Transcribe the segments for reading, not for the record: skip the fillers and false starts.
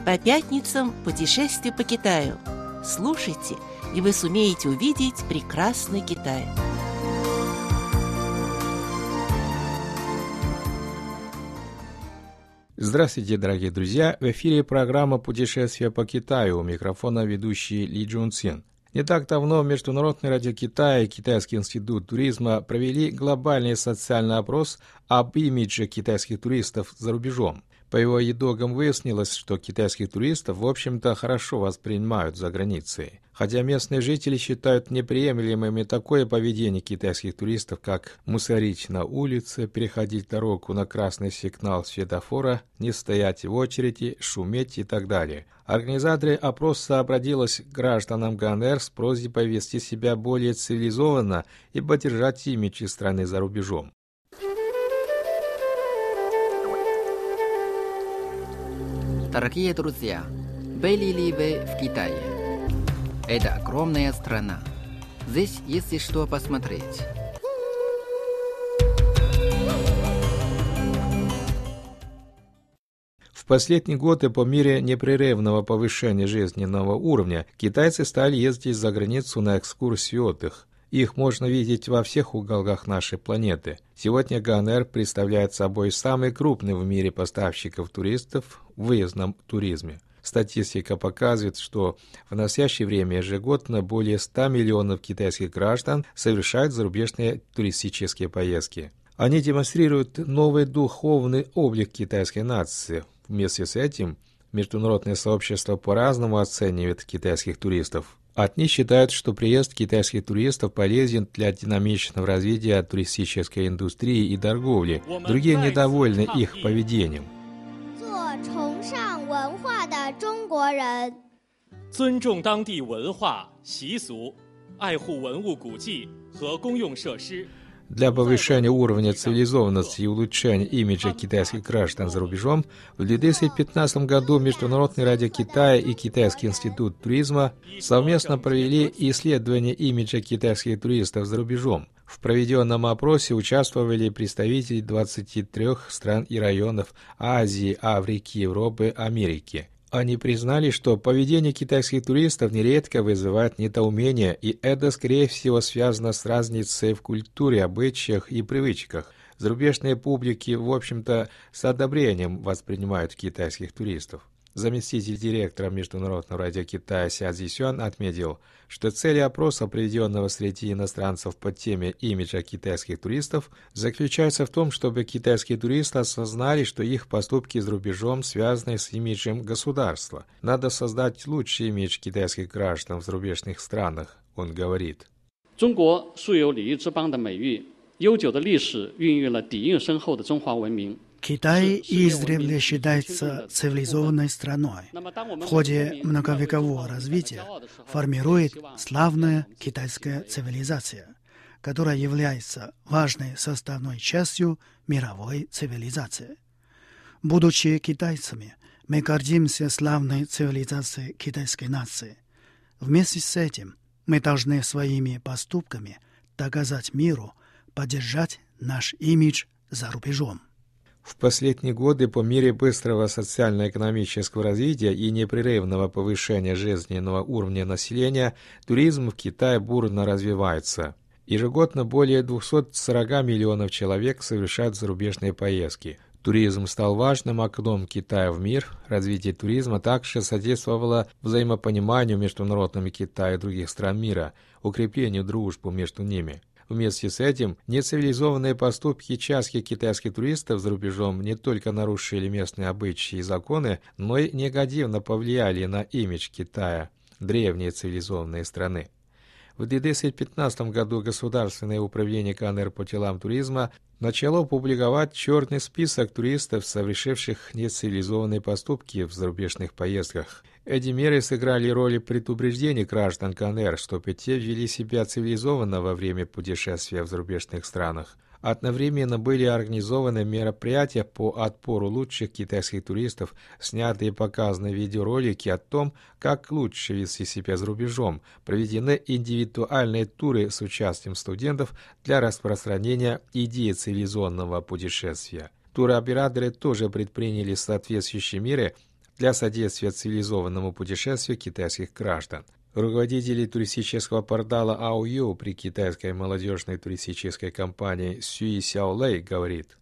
По пятницам путешествие по Китаю. Слушайте, и вы сумеете увидеть прекрасный Китай. Здравствуйте, дорогие друзья! В эфире программа «Путешествие по Китаю». У микрофона ведущий Ли Джун Цин. Не так давно Международное радио Китая и Китайский институт туризма провели глобальный социальный опрос об имидже китайских туристов за рубежом. По его итогам выяснилось, что китайских туристов, в общем-то, хорошо воспринимают за границей. Хотя местные жители считают неприемлемыми такое поведение китайских туристов, как мусорить на улице, переходить дорогу на красный сигнал светофора, не стоять в очереди, шуметь и так далее. Организаторы опроса обратились к гражданам ГНР с просьбой вести себя более цивилизованно и поддержать имидж страны за рубежом. Дорогие друзья, были ли вы в Китае? Это огромная страна. Здесь есть что посмотреть. В последние годы по мере непрерывного повышения жизненного уровня китайцы стали ездить за границу на экскурсии и отдых. Их можно видеть во всех уголках нашей планеты. Сегодня ГНР представляет собой самый крупный в мире поставщиков туристов в выездном туризме. Статистика показывает, что в настоящее время ежегодно более 100 миллионов китайских граждан совершают зарубежные туристические поездки. Они демонстрируют новый духовный облик китайской нации. Вместе с этим международное сообщество по-разному оценивает китайских туристов. Одни считают, что приезд китайских туристов полезен для динамичного развития туристической индустрии и торговли, другие недовольны их поведением. 尊重当地文化习俗，爱护文物古迹和公用设施。 Для повышения уровня цивилизованности и улучшения имиджа китайских граждан за рубежом в 2015 году Международное радио Китая и Китайский институт туризма совместно провели исследование имиджа китайских туристов за рубежом. В проведенном опросе участвовали представители 23 стран и районов Азии, Африки, Европы, Америки. Они признали, что поведение китайских туристов нередко вызывает недоумение, и это, скорее всего, связано с разницей в культуре, обычаях и привычках. Зарубежные публики, в общем-то, с одобрением воспринимают китайских туристов. Заместитель директора Международного радио Китая Ся Цзисюань отметил, что цель опроса, проведенного среди иностранцев по теме имиджа китайских туристов, заключается в том, чтобы китайские туристы осознали, что их поступки за рубежом связаны с имиджем государства. Надо создать лучший имидж китайских граждан в зарубежных странах, он говорит. 中国素有礼仪之邦的美誉，悠久的历史孕育了底蕴深厚的中华文明。 Китай издревле считается цивилизованной страной. В ходе многовекового развития формирует славная китайская цивилизация, которая является важной составной частью мировой цивилизации. Будучи китайцами, мы гордимся славной цивилизацией китайской нации. Вместе с этим мы должны своими поступками доказать миру, поддержать наш имидж за рубежом. В последние годы по мере быстрого социально-экономического развития и непрерывного повышения жизненного уровня населения туризм в Китае бурно развивается. Ежегодно более 240 миллионов человек совершают зарубежные поездки. Туризм стал важным окном Китая в мир. Развитие туризма также содействовало взаимопониманию международного Китая и других стран мира, укреплению дружбы между ними. Вместе с этим нецивилизованные поступки частых китайских туристов за рубежом не только нарушили местные обычаи и законы, но и негативно повлияли на имидж Китая, древней цивилизованной страны. В 2015 году Государственное управление КНР по делам туризма начало публиковать черный список туристов, совершивших нецивилизованные поступки в зарубежных поездках. Эти меры сыграли роль предупреждения граждан КНР, чтобы те вели себя цивилизованно во время путешествия в зарубежных странах. Одновременно были организованы мероприятия по отбору лучших китайских туристов, снятые и показаны видеоролики о том, как лучше вести себя за рубежом, проведены индивидуальные туры с участием студентов для распространения идеи цивилизованного путешествия. Туроператоры тоже предприняли соответствующие меры, для содействия цивилизованному путешествию китайских граждан. Руководитель туристического портала Аою при китайской молодежной туристической компании Сюй Сяолэй говорит: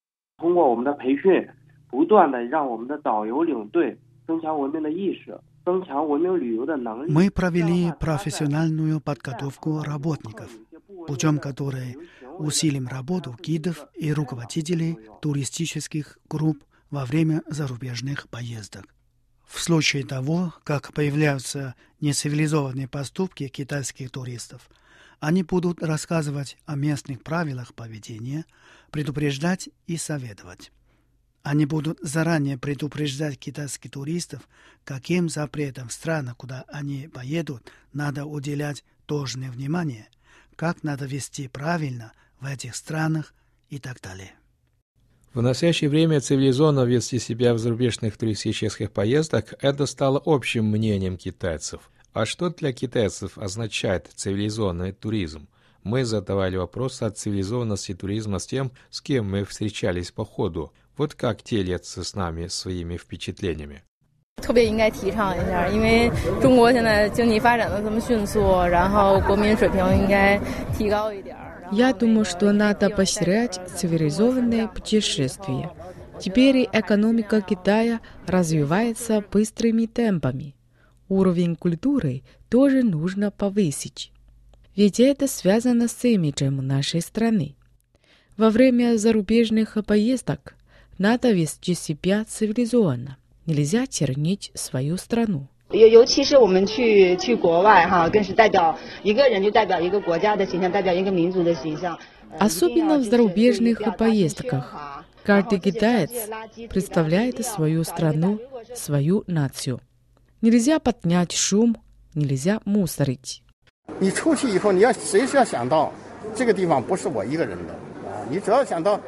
мы провели профессиональную подготовку работников, путем которой усилим работу гидов и руководителей туристических групп во время зарубежных поездок. В случае того, как появляются нецивилизованные поступки китайских туристов, они будут рассказывать о местных правилах поведения, предупреждать и советовать. Они будут заранее предупреждать китайских туристов, каким запретам в странах, куда они поедут, надо уделять должное внимание, как надо вести правильно в этих странах и так далее. В настоящее время цивилизованно вести себя в зарубежных туристических поездках – это стало общим мнением китайцев. А что для китайцев означает цивилизованный туризм? Мы задавали вопрос о цивилизованности туризма с тем, с кем мы встречались по ходу. Вот как делятся с нами своими впечатлениями. 特别应该提倡一下，因为中国现在经济发展的这么迅速，然后国民水平应该提高一点。 Я думаю, что надо поощрять цивилизованное путешествие. Теперь экономика Китая развивается быстрыми темпами. Уровень культуры тоже нужно повысить. Ведь это связано с имиджем нашей страны. Во время зарубежных поездок надо вести себя цивилизованно. Нельзя чернить свою страну. 尤其是我们去国外哈，更是代表一个人就代表一个国家的形象，代表一个民族的形象。 Особенно в зарубежных поездках. Каждый китаец представляет свою страну, свою нацию. Нельзя поднять шум, нельзя мусорить. 你出去以后，你要随时要想到这个地方不是我一个人的啊，你只要想到。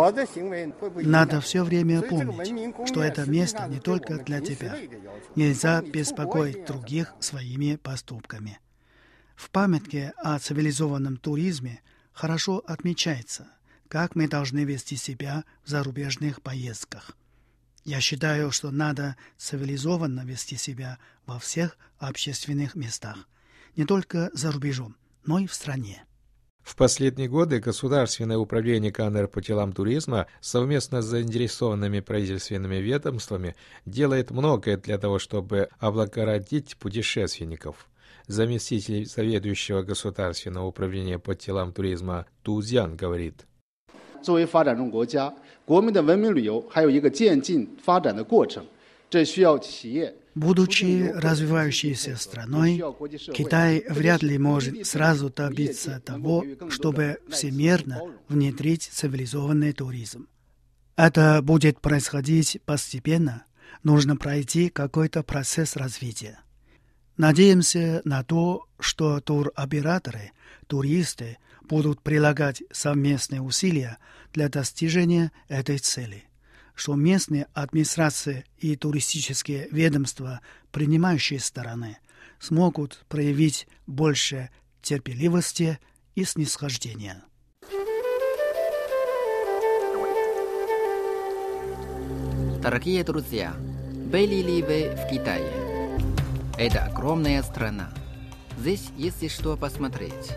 Надо все время помнить, что это место не только для тебя. Нельзя беспокоить других своими поступками. В памятке о цивилизованном туризме хорошо отмечается, как мы должны вести себя в зарубежных поездках. Я считаю, что надо цивилизованно вести себя во всех общественных местах, не только за рубежом, но и в стране. В последние годы Государственное управление КНР по делам туризма совместно с заинтересованными правительственными ведомствами делает многое для того, чтобы облагородить путешественников. Заместитель заведующего Государственного управления по делам туризма Ту Цзян говорит: 作为发展中国家，国民的文明旅游还有一个渐进发展的过程，这需要企业。 Будучи развивающейся страной, Китай вряд ли может сразу добиться того, чтобы всемирно внедрить цивилизованный туризм. Это будет происходить постепенно, нужно пройти какой-то процесс развития. Надеемся на то, что туроператоры, туристы будут прилагать совместные усилия для достижения этой цели, что местные администрации и туристические ведомства принимающей стороны смогут проявить больше терпеливости и снисхождения. Дорогие друзья, были ли вы в Китае? Это огромная страна. Здесь есть что посмотреть.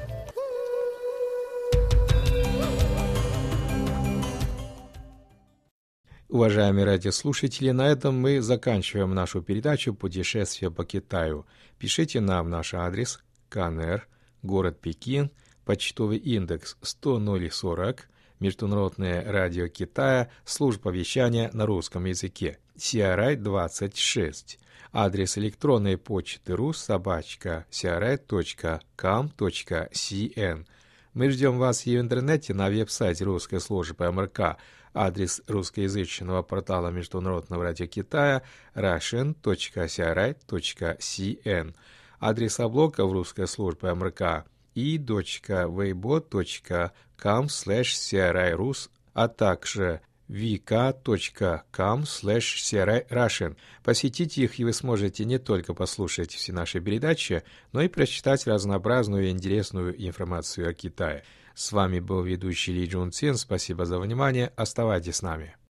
Уважаемые радиослушатели, на этом мы заканчиваем нашу передачу «Путешествие по Китаю». Пишите нам наш адрес: КНР, город Пекин, почтовый индекс 10040, Международное радио Китая, служба вещания на русском языке, CRI 26. Адрес электронной почты rus@cri.com.cn. Мы ждем вас и в интернете на веб-сайте русской службы МРК. Адрес русскоязычного портала Международного радио Китая russian.cri.cn. Адреса блогов русской службы МРК i.weibo.com/cri.rus, а также vk.com/cri-russian. Посетите их, и вы сможете не только послушать все наши передачи, но и прочитать разнообразную и интересную информацию о Китае. С вами был ведущий Ли Джун Цин. Спасибо за внимание. Оставайтесь с нами.